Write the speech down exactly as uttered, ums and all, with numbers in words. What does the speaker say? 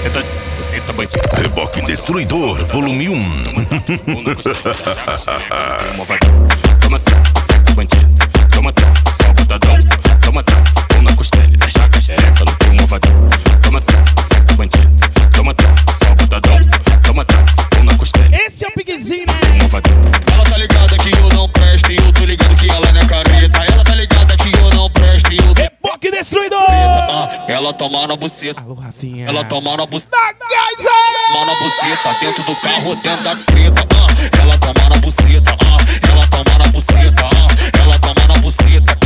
Buceta, buceta bandida. Reboque Destruidor, volume um. Toma buceta bandida. Toma só botadão. Toma pão na costela. Deixa a xereca no teu movadão. Toma buceta bandida. Toma só botadão. Toma pão na costela. Esse é o piquezinho, né? Ela tá ligada que eu não presto e eu tô ligado que ela não é careta. Ela tá ligada que eu não presto e eu tô... Reboque Destruidor! Ah, ela toma na buceta. Alô, Rafinha. Ela toma na buceta. Gaza! Toma na buceta, dentro do carro, dentro da treta. Ah, ela toma na buceta. Ah, ela toma na buceta. Ah, ela toma na buceta.